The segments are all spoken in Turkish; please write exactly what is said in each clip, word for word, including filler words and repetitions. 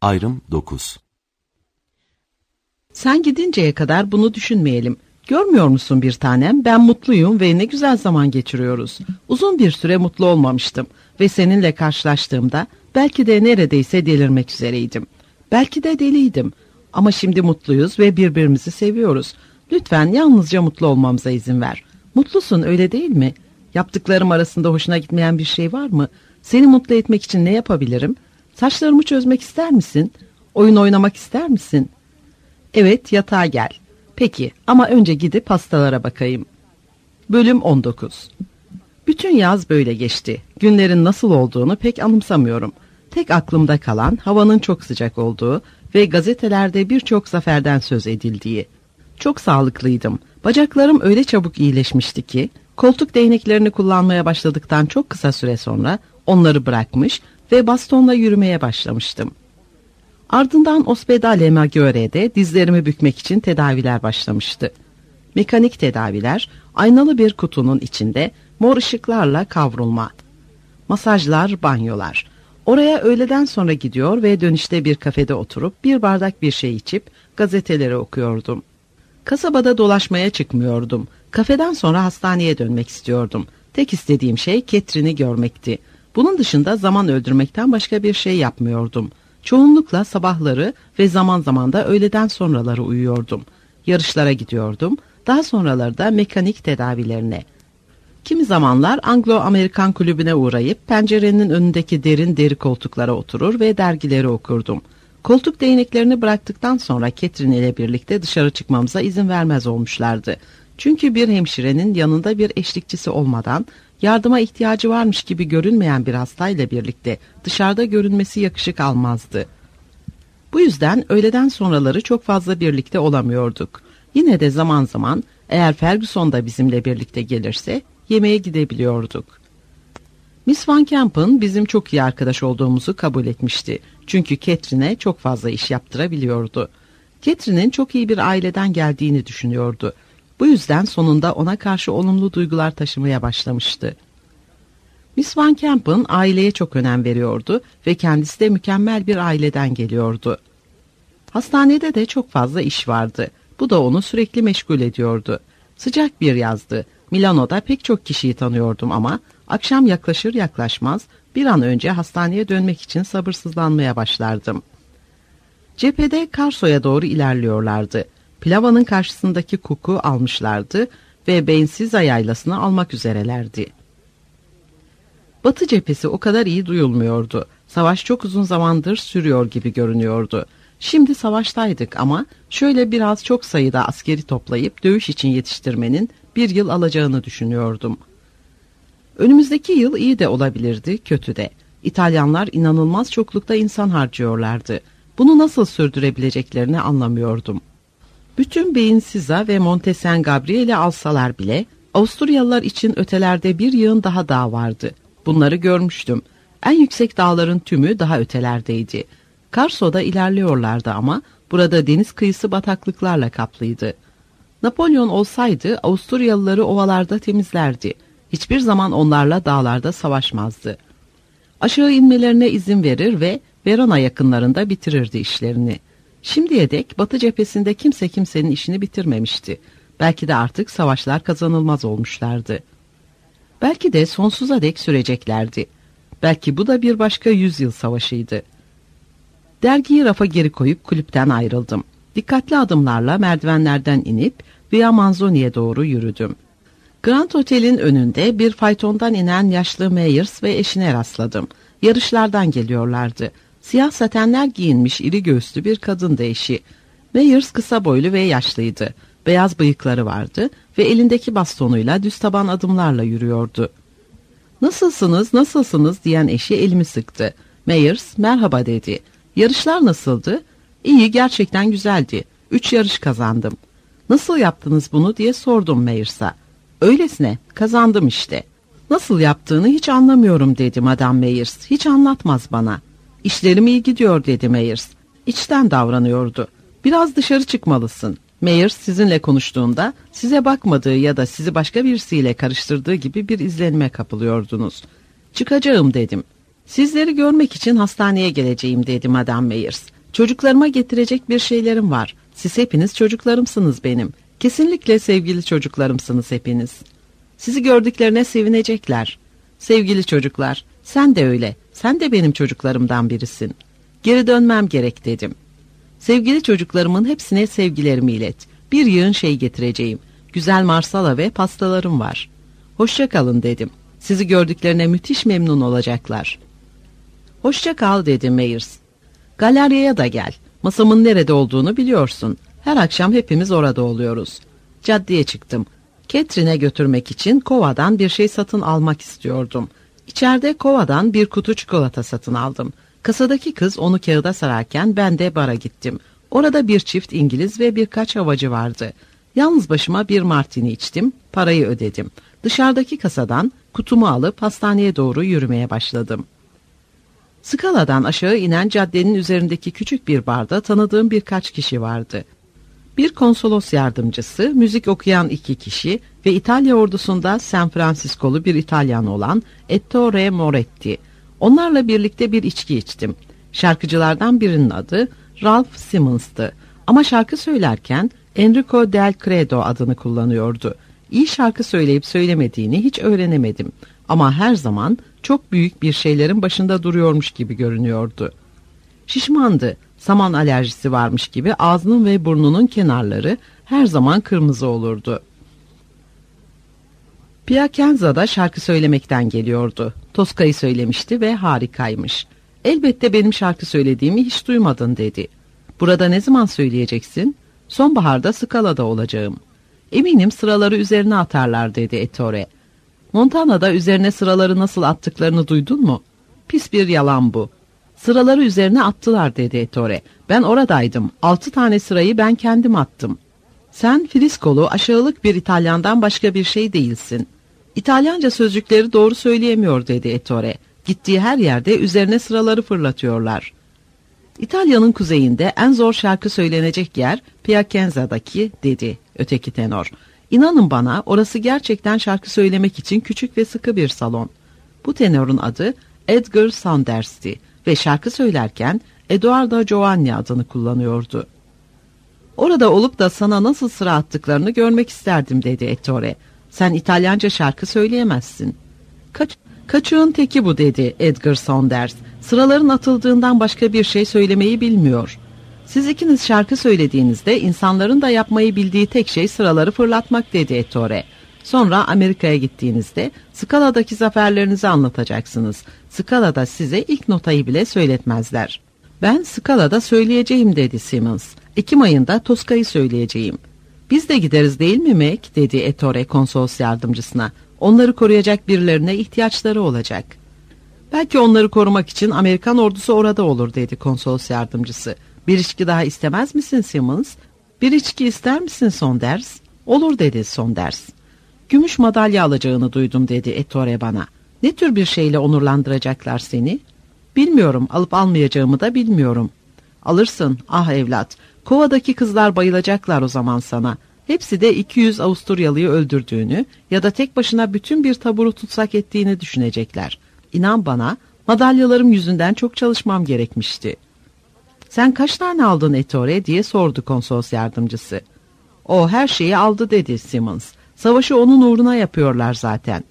Ayrım dokuz. Sen gidinceye kadar bunu düşünmeyelim. Görmüyor musun bir tanem? Ben mutluyum ve ne güzel zaman geçiriyoruz. Uzun bir süre mutlu olmamıştım ve seninle karşılaştığımda belki de neredeyse delirmek üzereydim. Belki de deliydim. Ama şimdi mutluyuz ve birbirimizi seviyoruz. Lütfen yalnızca mutlu olmamıza izin ver. Mutlusun, öyle değil mi? Yaptıklarım arasında hoşuna gitmeyen bir şey var mı? Seni mutlu etmek için ne yapabilirim? Saçlarımı çözmek ister misin? Oyun oynamak ister misin? Evet, yatağa gel. Peki, ama önce gidip hastalara bakayım. Bölüm on dokuz. Bütün yaz böyle geçti. Günlerin nasıl olduğunu pek anımsamıyorum. Tek aklımda kalan havanın çok sıcak olduğu ve gazetelerde birçok zaferden söz edildiği. Çok sağlıklıydım. Bacaklarım öyle çabuk iyileşmişti ki, koltuk değneklerini kullanmaya başladıktan çok kısa süre sonra onları bırakmış ve bastonla yürümeye başlamıştım. Ardından Ospedale Maggiore'de dizlerimi bükmek için tedaviler başlamıştı. Mekanik tedaviler, aynalı bir kutunun içinde mor ışıklarla kavrulma. Masajlar, banyolar. Oraya öğleden sonra gidiyor ve dönüşte bir kafede oturup bir bardak bir şey içip gazeteleri okuyordum. Kasabada dolaşmaya çıkmıyordum. Kafeden sonra hastaneye dönmek istiyordum. Tek istediğim şey Catherine'i görmekti. Bunun dışında zaman öldürmekten başka bir şey yapmıyordum. Çoğunlukla sabahları ve zaman zaman da öğleden sonraları uyuyordum. Yarışlara gidiyordum. Daha sonraları da mekanik tedavilerine. Kimi zamanlar Anglo-Amerikan kulübüne uğrayıp pencerenin önündeki derin deri koltuklara oturur ve dergileri okurdum. Koltuk değneklerini bıraktıktan sonra Catherine ile birlikte dışarı çıkmamıza izin vermez olmuşlardı. Çünkü bir hemşirenin yanında bir eşlikçisi olmadan yardıma ihtiyacı varmış gibi görünmeyen bir hastayla birlikte dışarıda görünmesi yakışık almazdı. Bu yüzden öğleden sonraları çok fazla birlikte olamıyorduk. Yine de zaman zaman eğer Ferguson da bizimle birlikte gelirse yemeğe gidebiliyorduk. Miss Van Camp'ın bizim çok iyi arkadaş olduğumuzu kabul etmişti. Çünkü Catherine'e çok fazla iş yaptırabiliyordu. Catherine'in çok iyi bir aileden geldiğini düşünüyordu. Bu yüzden sonunda ona karşı olumlu duygular taşımaya başlamıştı. Miss Van Camp'ın aileye çok önem veriyordu ve kendisi de mükemmel bir aileden geliyordu. Hastanede de çok fazla iş vardı. Bu da onu sürekli meşgul ediyordu. Sıcak bir yazdı. Milano'da pek çok kişiyi tanıyordum ama akşam yaklaşır yaklaşmaz bir an önce hastaneye dönmek için sabırsızlanmaya başlardım. Cephede Carso'ya doğru ilerliyorlardı. Plava'nın karşısındaki Cook'u almışlardı ve Beyinsiza yaylasını almak üzerelerdi. Batı cephesi o kadar iyi duyulmuyordu. Savaş çok uzun zamandır sürüyor gibi görünüyordu. Şimdi savaştaydık ama şöyle biraz çok sayıda askeri toplayıp dövüş için yetiştirmenin bir yıl alacağını düşünüyordum. Önümüzdeki yıl iyi de olabilirdi, kötü de. İtalyanlar inanılmaz çoklukta insan harcıyorlardı. Bunu nasıl sürdürebileceklerini anlamıyordum. Bütün Beyinsiza ve Monte San Gabriel'i alsalar bile Avusturyalılar için ötelerde bir yığın daha dağ vardı. Bunları görmüştüm. En yüksek dağların tümü daha ötelerdeydi. Carso'da ilerliyorlardı ama burada deniz kıyısı bataklıklarla kaplıydı. Napolyon olsaydı Avusturyalıları ovalarda temizlerdi. Hiçbir zaman onlarla dağlarda savaşmazdı. Aşağı inmelerine izin verir ve Verona yakınlarında bitirirdi işlerini. Şimdiye dek Batı cephesinde kimse kimsenin işini bitirmemişti. Belki de artık savaşlar kazanılmaz olmuşlardı. Belki de sonsuza dek süreceklerdi. Belki bu da bir başka yüzyıl savaşıydı. Dergiyi rafa geri koyup kulüpten ayrıldım. Dikkatli adımlarla merdivenlerden inip Via Manzoni'ye doğru yürüdüm. Grand Hotel'in önünde bir faytondan inen yaşlı Meyers ve eşine rastladım. Yarışlardan geliyorlardı. Siyah satenler giyinmiş iri göğüslü bir kadındı eşi. Meyers kısa boylu ve yaşlıydı. Beyaz bıyıkları vardı ve elindeki bastonuyla düz taban adımlarla yürüyordu. "Nasılsınız, nasılsınız?" diyen eşi elimi sıktı. Meyers, "Merhaba" dedi. "Yarışlar nasıldı?" "İyi, gerçekten güzeldi. Üç yarış kazandım." "Nasıl yaptınız bunu?" diye sordum Meyers'a. "Öylesine, kazandım işte." "Nasıl yaptığını hiç anlamıyorum" dedi Madame Meyers. "Hiç anlatmaz bana." "İşlerim iyi gidiyor" dedi Meyers. İçten davranıyordu. "Biraz dışarı çıkmalısın." Meyers sizinle konuştuğunda size bakmadığı ya da sizi başka birisiyle karıştırdığı gibi bir izlenime kapılıyordunuz. "Çıkacağım" dedim. Sizleri görmek için hastaneye geleceğim dedi Madame Meyers. Çocuklarıma getirecek bir şeylerim var. Siz hepiniz çocuklarımsınız benim. Kesinlikle sevgili çocuklarımsınız hepiniz. Sizi gördüklerine sevinecekler. Sevgili çocuklar, sen de öyle. Sen de benim çocuklarımdan birisin. Geri dönmem gerek dedim. Sevgili çocuklarımın hepsine sevgilerimi ilet. Bir yığın şey getireceğim. Güzel marsala ve pastalarım var. Hoşça kalın dedim. Sizi gördüklerine müthiş memnun olacaklar. Hoşça kal dedi Meyers. Galeryaya da gel. Masamın nerede olduğunu biliyorsun. Her akşam hepimiz orada oluyoruz. Caddeye çıktım. Catherine'e götürmek için kovadan bir şey satın almak istiyordum. İçeride kovadan bir kutu çikolata satın aldım. Kasadaki kız onu kağıda sararken ben de bara gittim. Orada bir çift İngiliz ve birkaç havacı vardı. Yalnız başıma bir martini içtim, parayı ödedim. Dışarıdaki kasadan kutumu alıp hastaneye doğru yürümeye başladım. Skaladan aşağı inen caddenin üzerindeki küçük bir barda tanıdığım birkaç kişi vardı. Bir konsolos yardımcısı, müzik okuyan iki kişi ve İtalya ordusunda San Francisco'lu bir İtalyan olan Ettore Moretti. Onlarla birlikte bir içki içtim. Şarkıcılardan birinin adı Ralph Simmons'tı. Ama şarkı söylerken Enrico Del Credo adını kullanıyordu. İyi şarkı söyleyip söylemediğini hiç öğrenemedim. Ama her zaman çok büyük bir şeylerin başında duruyormuş gibi görünüyordu. Şişmandı, saman alerjisi varmış gibi ağzının ve burnunun kenarları her zaman kırmızı olurdu. Piacenza'da şarkı söylemekten geliyordu. Tosca'yı söylemişti ve harikaymış. Elbette benim şarkı söylediğimi hiç duymadın dedi. Burada ne zaman söyleyeceksin? Sonbaharda Scala'da olacağım. Eminim sıraları üzerine atarlar dedi Ettore. Montana'da üzerine sıraları nasıl attıklarını duydun mu? Pis bir yalan bu. Sıraları üzerine attılar dedi Ettore. Ben oradaydım. Altı tane sırayı ben kendim attım. Sen friskolu, aşağılık bir İtalyandan başka bir şey değilsin. İtalyanca sözcükleri doğru söyleyemiyor dedi Ettore. Gittiği her yerde üzerine sıraları fırlatıyorlar. İtalya'nın kuzeyinde en zor şarkı söylenecek yer Piacenza'daki dedi öteki tenor. İnanın bana orası gerçekten şarkı söylemek için küçük ve sıkı bir salon. Bu tenorun adı Edgar Saunders'ti ve şarkı söylerken Eduardo Giovanni adını kullanıyordu. Orada olup da sana nasıl sıra attıklarını görmek isterdim dedi Ettore. Sen İtalyanca şarkı söyleyemezsin. Kaç, kaçığın teki bu dedi Edgar Saunders. Sıraların atıldığından başka bir şey söylemeyi bilmiyor. Siz ikiniz şarkı söylediğinizde insanların da yapmayı bildiği tek şey sıraları fırlatmak dedi Ettore. Sonra Amerika'ya gittiğinizde Scala'daki zaferlerinizi anlatacaksınız. Scala'da size ilk notayı bile söyletmezler. Ben Scala'da söyleyeceğim dedi Simmons. Ekim ayında Tosca'yı söyleyeceğim. Biz de gideriz değil mi Mac dedi Ettore konsolos yardımcısına. Onları koruyacak birilerine ihtiyaçları olacak. Belki onları korumak için Amerikan ordusu orada olur dedi konsolos yardımcısı. Bir içki daha istemez misin Simmons? Bir içki ister misin Saunders? Olur dedi Saunders. Gümüş madalya alacağını duydum dedi Ettore bana. Ne tür bir şeyle onurlandıracaklar seni? Bilmiyorum, alıp almayacağımı da bilmiyorum. Alırsın ah evlat. Kovadaki kızlar bayılacaklar o zaman sana. Hepsi de iki yüz Avusturyalıyı öldürdüğünü ya da tek başına bütün bir taburu tutsak ettiğini düşünecekler. İnan bana, madalyalarım yüzünden çok çalışmam gerekmişti. Sen kaç tane aldın Ettore diye sordu konsolos yardımcısı. O her şeyi aldı dedi Simmons. Savaşı onun uğruna yapıyorlar zaten.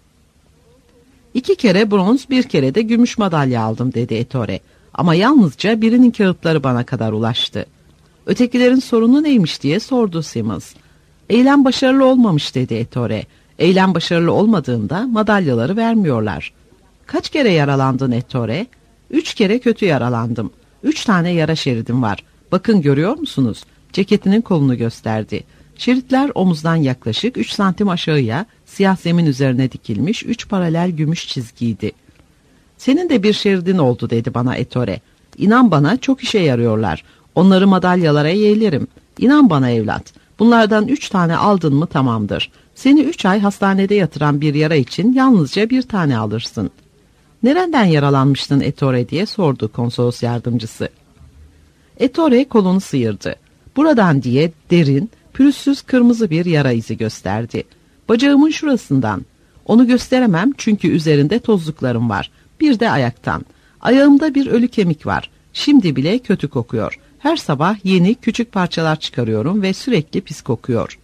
İki kere bronz, bir kere de gümüş madalya aldım dedi Ettore. Ama yalnızca birinin kağıtları bana kadar ulaştı. Ötekilerin sorunu neymiş diye sordu Simmons. Eylem başarılı olmamış dedi Ettore. Eylem başarılı olmadığında madalyaları vermiyorlar. Kaç kere yaralandın Ettore? Üç kere kötü yaralandım. Üç tane yara şeridim var. Bakın görüyor musunuz? Ceketinin kolunu gösterdi. Şeritler omuzdan yaklaşık üç santim aşağıya siyah zemin üzerine dikilmiş üç paralel gümüş çizgiydi. Senin de bir şeridin oldu dedi bana Ettore. İnan bana çok işe yarıyorlar. Onları madalyalara yeğlerim. İnan bana evlat. Bunlardan üç tane aldın mı tamamdır. Seni üç ay hastanede yatıran bir yara için yalnızca bir tane alırsın. Nereden yaralanmıştın Ettore diye sordu konsolos yardımcısı. Ettore kolunu sıyırdı. Buradan diye derin, pürüzsüz kırmızı bir yara izi gösterdi. Bacağımın şurasından. Onu gösteremem çünkü üzerinde tozluklarım var. Bir de ayaktan. Ayağımda bir ölü kemik var. Şimdi bile kötü kokuyor. Her sabah yeni küçük parçalar çıkarıyorum ve sürekli pis kokuyor.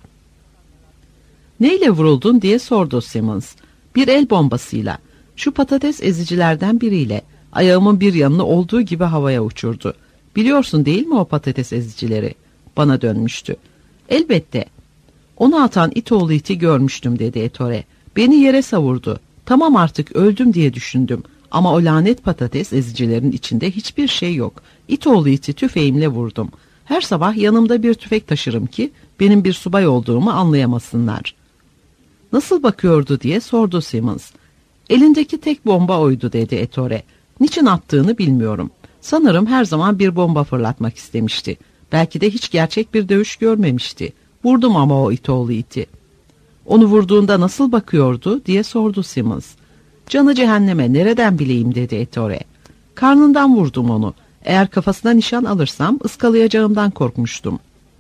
Neyle vuruldun diye sordu Simmons. Bir el bombasıyla. Şu patates ezicilerden biriyle. Ayağımın bir yanını olduğu gibi havaya uçurdu. Biliyorsun değil mi o patates ezicileri? Bana dönmüştü. Elbette. Onu atan it oğlu iti görmüştüm dedi Ettore. Beni yere savurdu. Tamam artık öldüm diye düşündüm. Ama o lanet patates ezicilerin içinde hiçbir şey yok. İt oğlu iti tüfeğimle vurdum. Her sabah yanımda bir tüfek taşırım ki benim bir subay olduğumu anlayamasınlar. Nasıl bakıyordu diye sordu Simmons. Elindeki tek bomba oydu dedi Ettore. Niçin attığını bilmiyorum. Sanırım her zaman bir bomba fırlatmak istemişti. Belki de hiç gerçek bir dövüş görmemişti. Vurdum ama o it oğlu iti. Onu vurduğunda nasıl bakıyordu diye sordu Simmons. Canı cehenneme nereden bileyim dedi Ettore. Karnından vurdum onu. Eğer kafasına nişan alırsam ıskalayacağımdan korkmuştum.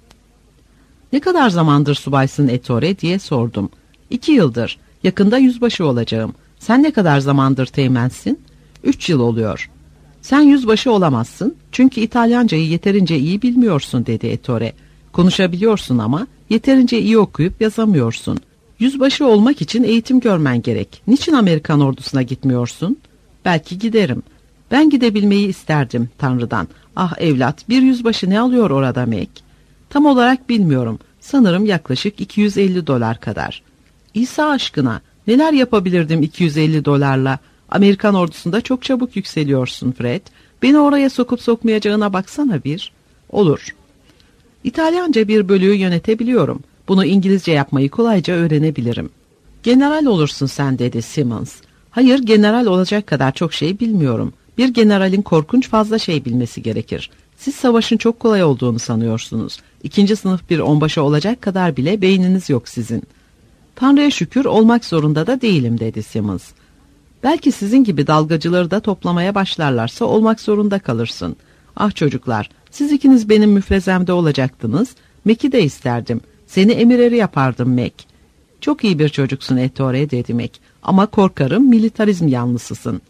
Ne kadar zamandır subaysın Ettore diye sordum. İki yıldır. Yakında yüzbaşı olacağım. Sen ne kadar zamandır teğmensin? Üç yıl oluyor. Sen yüzbaşı olamazsın. Çünkü İtalyancayı yeterince iyi bilmiyorsun dedi Ettore. Konuşabiliyorsun ama yeterince iyi okuyup yazamıyorsun. Yüzbaşı olmak için eğitim görmen gerek. Niçin Amerikan ordusuna gitmiyorsun? Belki giderim. Ben gidebilmeyi isterdim Tanrı'dan. Ah evlat, bir yüzbaşı ne alıyor orada Mac? Tam olarak bilmiyorum. Sanırım yaklaşık iki yüz elli dolar kadar. İsa aşkına, neler yapabilirdim iki yüz elli dolarla? Amerikan ordusunda çok çabuk yükseliyorsun Fred. Beni oraya sokup sokmayacağına baksana bir. Olur. İtalyanca bir bölüğü yönetebiliyorum. Bunu İngilizce yapmayı kolayca öğrenebilirim. General olursun sen dedi Simmons. Hayır, general olacak kadar çok şey bilmiyorum. Bir generalin korkunç fazla şey bilmesi gerekir. Siz savaşın çok kolay olduğunu sanıyorsunuz. İkinci sınıf bir onbaşı olacak kadar bile beyniniz yok sizin. Tanrı'ya şükür olmak zorunda da değilim dedi Simmons. Belki sizin gibi dalgacıları da toplamaya başlarlarsa olmak zorunda kalırsın. Ah çocuklar, siz ikiniz benim müfrezemde olacaktınız. Mac'i de isterdim. Seni emir eri yapardım Mac. Çok iyi bir çocuksun Ettore dedi Mac. Ama korkarım militarizm yanlısısın.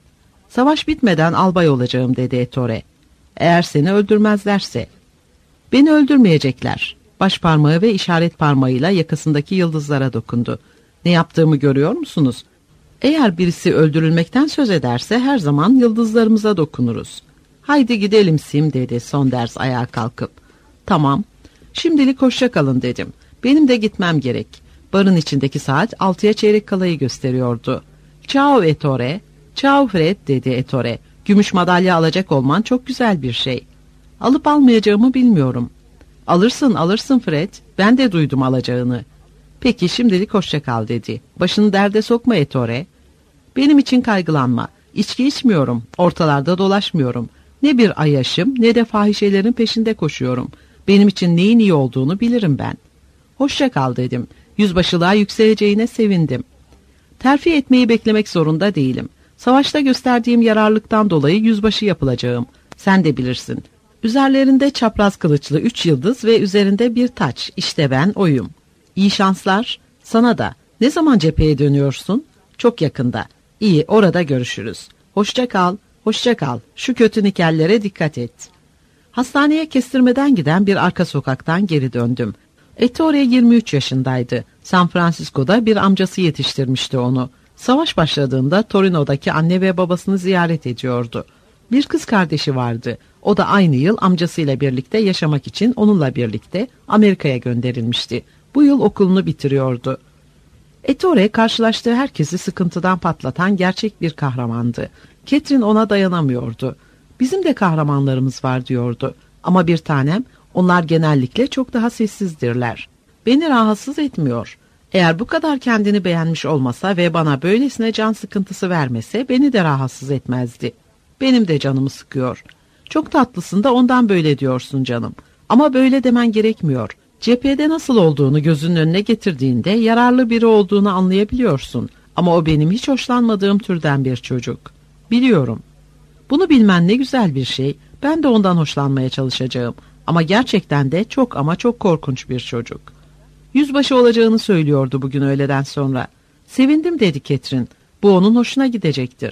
Savaş bitmeden albay olacağım dedi Ettore. Eğer seni öldürmezlerse. Beni öldürmeyecekler. Baş parmağı ve işaret parmağıyla yakasındaki yıldızlara dokundu. Ne yaptığımı görüyor musunuz? Eğer birisi öldürülmekten söz ederse her zaman yıldızlarımıza dokunuruz. Haydi gidelim Sim dedi Saunders ayağa kalkıp. Tamam. Şimdilik hoşça kalın dedim. Benim de gitmem gerek. Barın içindeki saat altıya çeyrek kalayı gösteriyordu. Ciao Ettore. Ciao Fred dedi Ettore. Gümüş madalya alacak olman çok güzel bir şey. Alıp almayacağımı bilmiyorum. Alırsın alırsın Fred. Ben de duydum alacağını. Peki şimdilik hoşça kal dedi. Başını derde sokma Ettore. Benim için kaygılanma. İçki içmiyorum. Ortalarda dolaşmıyorum. Ne bir ayyaşım ne de fahişelerin peşinde koşuyorum. Benim için neyin iyi olduğunu bilirim ben. Hoşça kal dedim. Yüzbaşılığa yükseleceğine sevindim. Terfi etmeyi beklemek zorunda değilim. Savaşta gösterdiğim yararlıktan dolayı yüzbaşı yapılacağım. Sen de bilirsin. Üzerlerinde çapraz kılıçlı üç yıldız ve üzerinde bir taç. İşte ben oyum. İyi şanslar. Sana da. Ne zaman cepheye dönüyorsun? Çok yakında. İyi, orada görüşürüz. Hoşça kal, hoşça kal. Şu kötü nikellere dikkat et. Hastaneye kestirmeden giden bir arka sokaktan geri döndüm. Ettore yirmi üç yaşındaydı. San Francisco'da bir amcası yetiştirmişti onu. Savaş başladığında Torino'daki anne ve babasını ziyaret ediyordu. Bir kız kardeşi vardı. O da aynı yıl amcasıyla birlikte yaşamak için onunla birlikte Amerika'ya gönderilmişti. Bu yıl okulunu bitiriyordu. Ettore karşılaştığı herkesi sıkıntıdan patlatan gerçek bir kahramandı. Catherine ona dayanamıyordu. Bizim de kahramanlarımız var diyordu. Ama bir tanem, onlar genellikle çok daha sessizdirler. Beni rahatsız etmiyor. Eğer bu kadar kendini beğenmiş olmasa ve bana böylesine can sıkıntısı vermese beni de rahatsız etmezdi. Benim de canımı sıkıyor. Çok tatlısın da ondan böyle diyorsun canım. Ama böyle demen gerekmiyor. Cephede nasıl olduğunu gözünün önüne getirdiğinde yararlı biri olduğunu anlayabiliyorsun. Ama o benim hiç hoşlanmadığım türden bir çocuk. Biliyorum. Bunu bilmen ne güzel bir şey. Ben de ondan hoşlanmaya çalışacağım. Ama gerçekten de çok ama çok korkunç bir çocuk. Yüzbaşı olacağını söylüyordu bugün öğleden sonra. Sevindim dedi Catherine. Bu onun hoşuna gidecektir.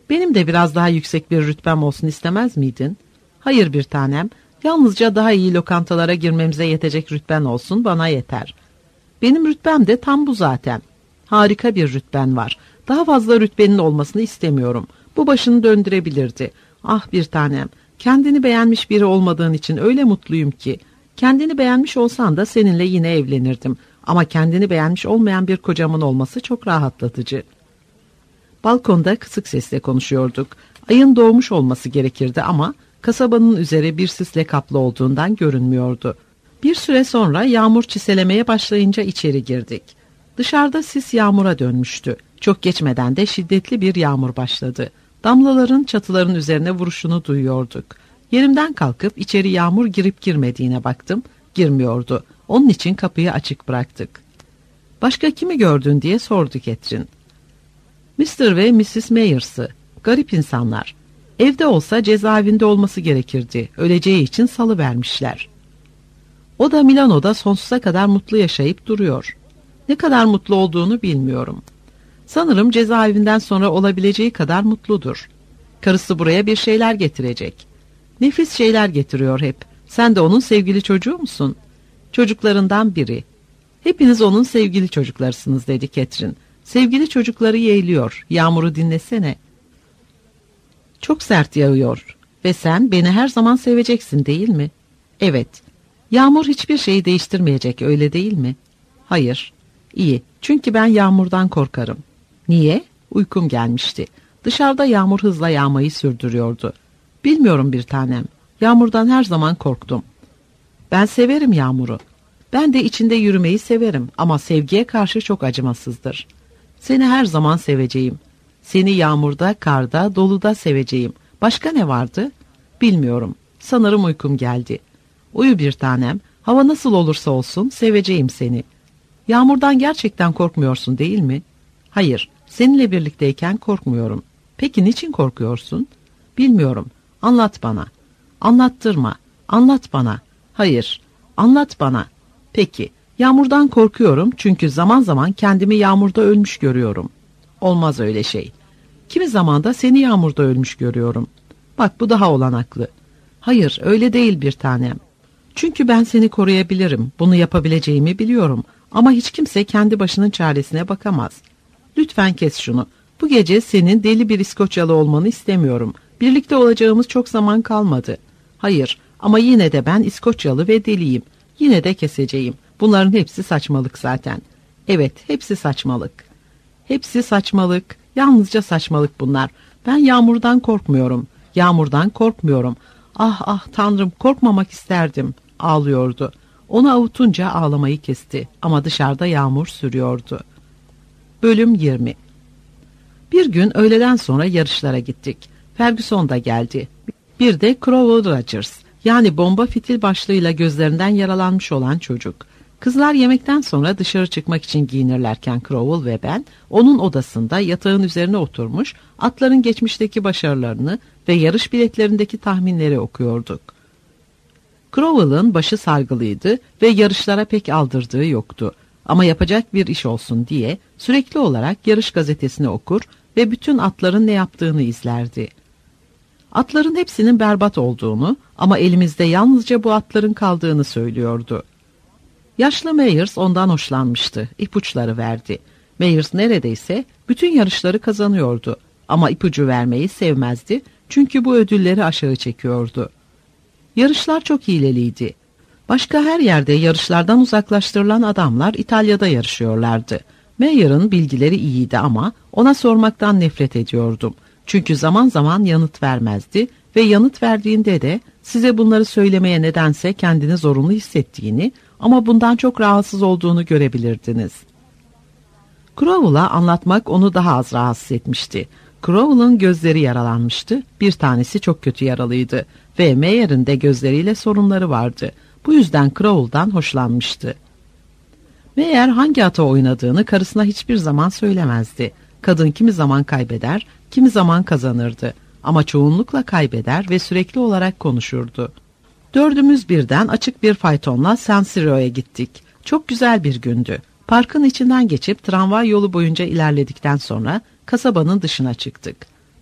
Benim de biraz daha yüksek bir rütbem olsun istemez miydin? Hayır bir tanem, yalnızca daha iyi lokantalara girmemize yetecek rütben olsun, bana yeter. Benim rütbem de tam bu zaten. Harika bir rütben var. Daha fazla rütbenin olmasını istemiyorum. Bu başını döndürebilirdi. Ah bir tanem, kendini beğenmiş biri olmadığın için öyle mutluyum ki. Kendini beğenmiş olsan da seninle yine evlenirdim. Ama kendini beğenmiş olmayan bir kocamın olması çok rahatlatıcı. Balkonda kısık sesle konuşuyorduk. Ayın doğmuş olması gerekirdi ama kasabanın üzeri bir sisle kaplı olduğundan görünmüyordu. Bir süre sonra yağmur çiselemeye başlayınca içeri girdik. Dışarıda sis yağmura dönmüştü. Çok geçmeden de şiddetli bir yağmur başladı. Damlaların çatıların üzerine vuruşunu duyuyorduk. Yerimden kalkıp içeri yağmur girip girmediğine baktım. Girmiyordu. Onun için kapıyı açık bıraktık. Başka kimi gördün diye sordu Catherine. mister ve missus Meyers'ı. Garip insanlar. Evde olsa cezaevinde olması gerekirdi. Öleceği için salıvermişler. O da Milano'da sonsuza kadar mutlu yaşayıp duruyor. Ne kadar mutlu olduğunu bilmiyorum. Sanırım cezaevinden sonra olabileceği kadar mutludur. Karısı buraya bir şeyler getirecek. Nefis şeyler getiriyor hep. Sen de onun sevgili çocuğu musun? Çocuklarından biri. Hepiniz onun sevgili çocuklarısınız dedi Catherine. Sevgili çocukları yeğliyor. Yağmuru dinlesene. Çok sert yağıyor. Ve sen beni her zaman seveceksin değil mi? Evet. Yağmur hiçbir şeyi değiştirmeyecek öyle değil mi? Hayır. İyi. Çünkü ben yağmurdan korkarım. Niye? Uykum gelmişti. Dışarıda yağmur hızla yağmayı sürdürüyordu. Bilmiyorum bir tanem. Yağmurdan her zaman korktum. Ben severim yağmuru. Ben de içinde yürümeyi severim ama sevgiye karşı çok acımasızdır. Seni her zaman seveceğim. Seni yağmurda, karda, doluda seveceğim. Başka ne vardı? Bilmiyorum. Sanırım uykum geldi. Uyu bir tanem. Hava nasıl olursa olsun seveceğim seni. Yağmurdan gerçekten korkmuyorsun değil mi? Hayır. Seninle birlikteyken korkmuyorum. Peki niçin korkuyorsun? Bilmiyorum. Anlat bana. Anlattırma. Anlat bana. Hayır. Anlat bana. Peki. Yağmurdan korkuyorum çünkü zaman zaman kendimi yağmurda ölmüş görüyorum. Olmaz öyle şey. Kimi zaman da seni yağmurda ölmüş görüyorum. Bak bu daha olanaklı. Hayır öyle değil bir tanem. Çünkü ben seni koruyabilirim. Bunu yapabileceğimi biliyorum. Ama hiç kimse kendi başının çaresine bakamaz. Lütfen kes şunu. Bu gece senin deli bir İskoçyalı olmanı istemiyorum. Birlikte olacağımız çok zaman kalmadı. Hayır ama yine de ben İskoçyalı ve deliyim. Yine de keseceğim. Bunların hepsi saçmalık zaten. Evet, hepsi saçmalık. Hepsi saçmalık. Yalnızca saçmalık bunlar. Ben yağmurdan korkmuyorum. Yağmurdan korkmuyorum. Ah ah Tanrım korkmamak isterdim. Ağlıyordu. Onu avutunca ağlamayı kesti. Ama dışarıda yağmur sürüyordu. Bölüm yirmi. Bir gün öğleden sonra yarışlara gittik. Ferguson da geldi. Bir de Crowell Rogers. Yani bomba fitil başlığıyla gözlerinden yaralanmış olan çocuk. Kızlar yemekten sonra dışarı çıkmak için giyinirlerken Crowell ve ben onun odasında yatağın üzerine oturmuş atların geçmişteki başarılarını ve yarış biletlerindeki tahminleri okuyorduk. Crowell'ın başı sargılıydı ve yarışlara pek aldırdığı yoktu. Ama yapacak bir iş olsun diye sürekli olarak yarış gazetesini okur ve bütün atların ne yaptığını izlerdi. Atların hepsinin berbat olduğunu ama elimizde yalnızca bu atların kaldığını söylüyordu. Yaşlı Meyers ondan hoşlanmıştı. İpuçları verdi. Meyers neredeyse bütün yarışları kazanıyordu. Ama ipucu vermeyi sevmezdi çünkü bu ödülleri aşağı çekiyordu. Yarışlar çok hileliydi. Başka her yerde yarışlardan uzaklaştırılan adamlar İtalya'da yarışıyorlardı. Meyer'ın bilgileri iyiydi ama ona sormaktan nefret ediyordum. Çünkü zaman zaman yanıt vermezdi ve yanıt verdiğinde de size bunları söylemeye nedense kendini zorunlu hissettiğini ama bundan çok rahatsız olduğunu görebilirdiniz. Crowell'a anlatmak onu daha az rahatsız etmişti. Crowell'ın gözleri yaralanmıştı, bir tanesi çok kötü yaralıydı ve Meyer'in de gözleriyle sorunları vardı. Bu yüzden Crowell'dan hoşlanmıştı. Meyer hangi ata oynadığını karısına hiçbir zaman söylemezdi. Kadın kimi zaman kaybeder, kimi zaman kazanırdı. Ama çoğunlukla kaybeder ve sürekli olarak konuşurdu. Dördümüz birden açık bir faytonla San Siro'ya gittik. Çok güzel bir gündü. Parkın içinden geçip tramvay yolu boyunca ilerledikten sonra kasabanın dışına çıktık.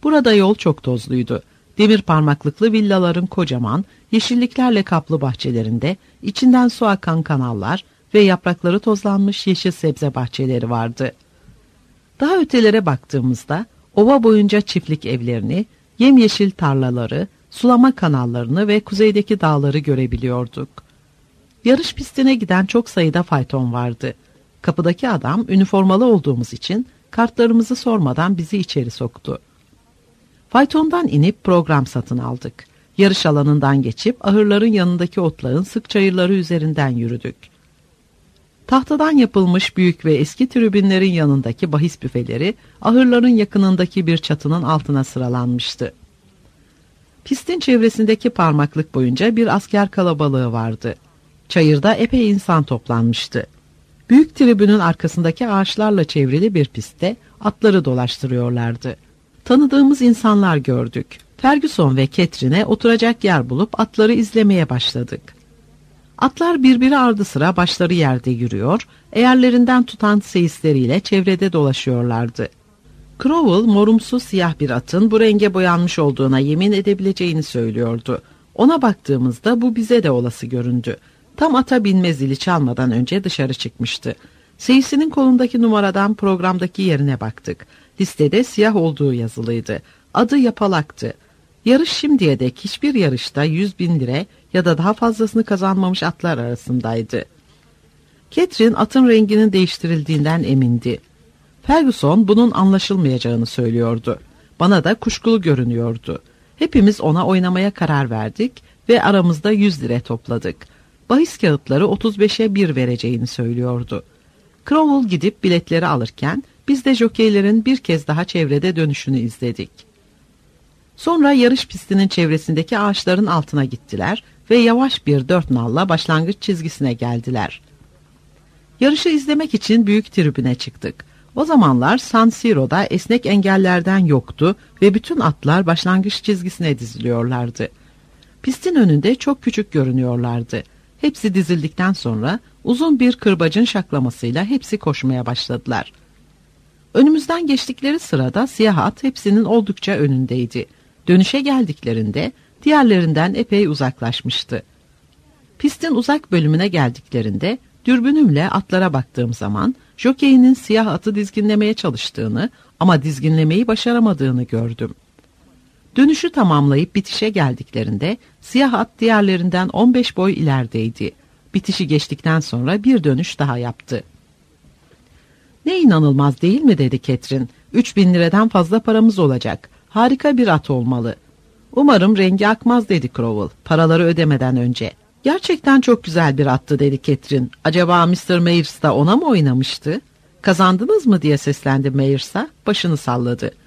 Burada yol çok tozluydu. Demir parmaklıklı villaların kocaman, yeşilliklerle kaplı bahçelerinde içinden su akan kanallar ve yaprakları tozlanmış yeşil sebze bahçeleri vardı. Daha ötelere baktığımızda ova boyunca çiftlik evlerini, yemyeşil tarlaları, sulama kanallarını ve kuzeydeki dağları görebiliyorduk. Yarış pistine giden çok sayıda fayton vardı. Kapıdaki adam üniformalı olduğumuz için kartlarımızı sormadan bizi içeri soktu. Faytondan inip program satın aldık. Yarış alanından geçip ahırların yanındaki otlağın sık çayırları üzerinden yürüdük. Tahtadan yapılmış büyük ve eski tribünlerin yanındaki bahis büfeleri ahırların yakınındaki bir çatının altına sıralanmıştı. Pistin çevresindeki parmaklık boyunca bir asker kalabalığı vardı. Çayırda epey insan toplanmıştı. Büyük tribünün arkasındaki ağaçlarla çevrili bir pistte atları dolaştırıyorlardı. Tanıdığımız insanlar gördük. Ferguson ve Catherine'e oturacak yer bulup atları izlemeye başladık. Atlar birbiri ardı sıra başları yerde yürüyor, eğerlerinden tutan seyisleriyle çevrede dolaşıyorlardı. Crowell morumsu siyah bir atın bu renge boyanmış olduğuna yemin edebileceğini söylüyordu. Ona baktığımızda bu bize de olası göründü. Tam ata binme zili çalmadan önce dışarı çıkmıştı. Seyisinin kolundaki numaradan programdaki yerine baktık. Listede siyah olduğu yazılıydı. Adı Yapalak'tı. Yarış şimdiye dek hiçbir yarışta yüz bin lira ya da daha fazlasını kazanmamış atlar arasındaydı. Catherine atın renginin değiştirildiğinden emindi. Ferguson bunun anlaşılmayacağını söylüyordu. Bana da kuşkulu görünüyordu. Hepimiz ona oynamaya karar verdik ve aramızda yüz lira topladık. Bahis kağıtları otuz beşe bir vereceğini söylüyordu. Crowell gidip biletleri alırken biz de jokeylerin bir kez daha çevrede dönüşünü izledik. Sonra yarış pistinin çevresindeki ağaçların altına gittiler ve yavaş bir dört nalla başlangıç çizgisine geldiler. Yarışı izlemek için büyük tribüne çıktık. O zamanlar San Siro'da esnek engellerden yoktu ve bütün atlar başlangıç çizgisine diziliyorlardı. Pistin önünde çok küçük görünüyorlardı. Hepsi dizildikten sonra uzun bir kırbacın şaklamasıyla hepsi koşmaya başladılar. Önümüzden geçtikleri sırada siyah at hepsinin oldukça önündeydi. Dönüşe geldiklerinde diğerlerinden epey uzaklaşmıştı. Pistin uzak bölümüne geldiklerinde dürbünümle atlara baktığım zaman jokeyinin siyah atı dizginlemeye çalıştığını ama dizginlemeyi başaramadığını gördüm. Dönüşü tamamlayıp bitişe geldiklerinde siyah at diğerlerinden on beş boy ilerideydi. Bitişi geçtikten sonra bir dönüş daha yaptı. "Ne inanılmaz değil mi?" dedi Catherine. Üç bin liradan fazla paramız olacak. Harika bir at olmalı. "Umarım rengi akmaz," dedi Crowell, paraları ödemeden önce. "Gerçekten çok güzel bir attı," dedi Catherine. "Acaba mister Meyers da ona mı oynamıştı?" "Kazandınız mı?" diye seslendi Meyers'a. Başını salladı.